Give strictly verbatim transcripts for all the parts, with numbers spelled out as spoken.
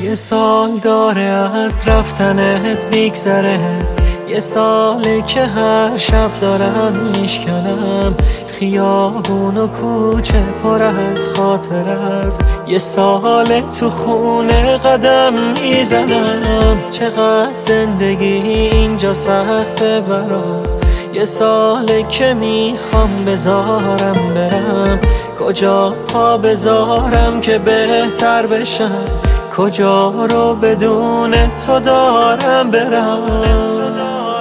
یه سال داره از رفتنت میگذره، یه ساله که هر شب دارم میشکنم خیابون و کوچه پر از خاطر است. یه ساله تو خونه قدم میزنم، چقدر زندگی اینجا سخته برام. یه ساله که میخوام بذارم برم، کجا پا بذارم که بهتر بشم، کجا رو بدون تو دارم برم.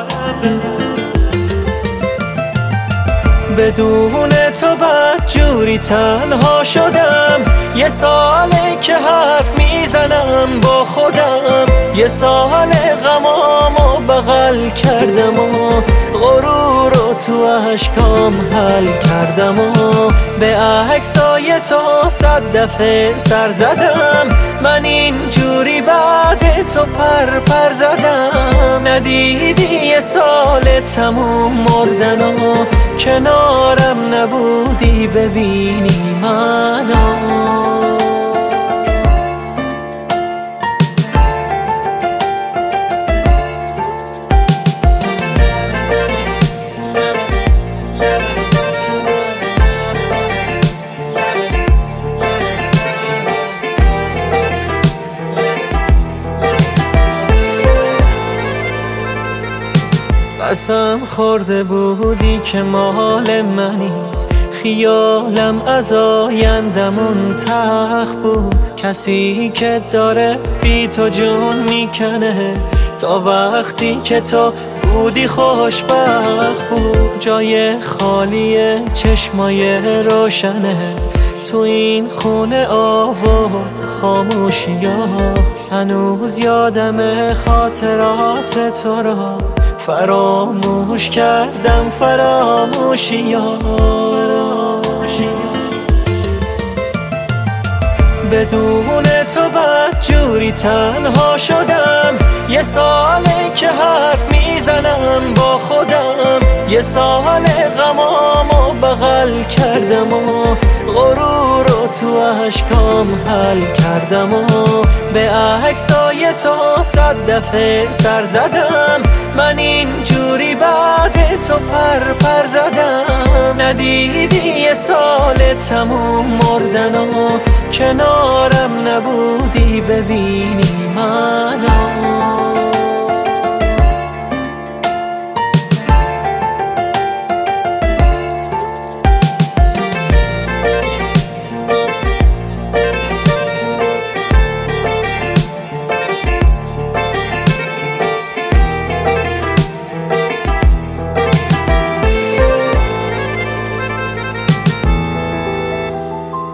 بدون تو بدجوری تنها شدم، یه ساله که حرف میزنم با خودم، یه سال غمامو بغل کردم و غرور رو تو اشکام حل کردم و به عکسای تو صد دفعه سر زدم. من اینجوری بعد تو پر پر زدم، ندیدی یه سال تموم مردن و کنارم نبودی ببینی منو. قسم خورده بودی که مال منی، خیالم از آیندمون تلخ بود. کسی که داره بی تو جون میکنه، تا وقتی که تو بودی خوشبخت بود. جای خالی چشمای روشنت تو این خونه آورد خاموشی ها. هنوز یادم خاطرات تو را، فراموش کردم فراموشی ها. بدون تو بدجوری تنها شدم، یه ساله که حرف میزنم با خودم، یه سال غمامو بغل کردم و غرور رو تو اشکام حل کردم و به عکسای تو صد دفعه سر زدم. من اینجوری بعد تو پر پر زدم، ندیدی یه سال تموم مردن و کنارم نبودی ببینی منو.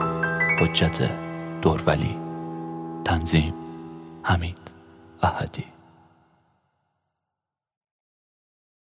حجت دورولی، تنظیم حمید احدی.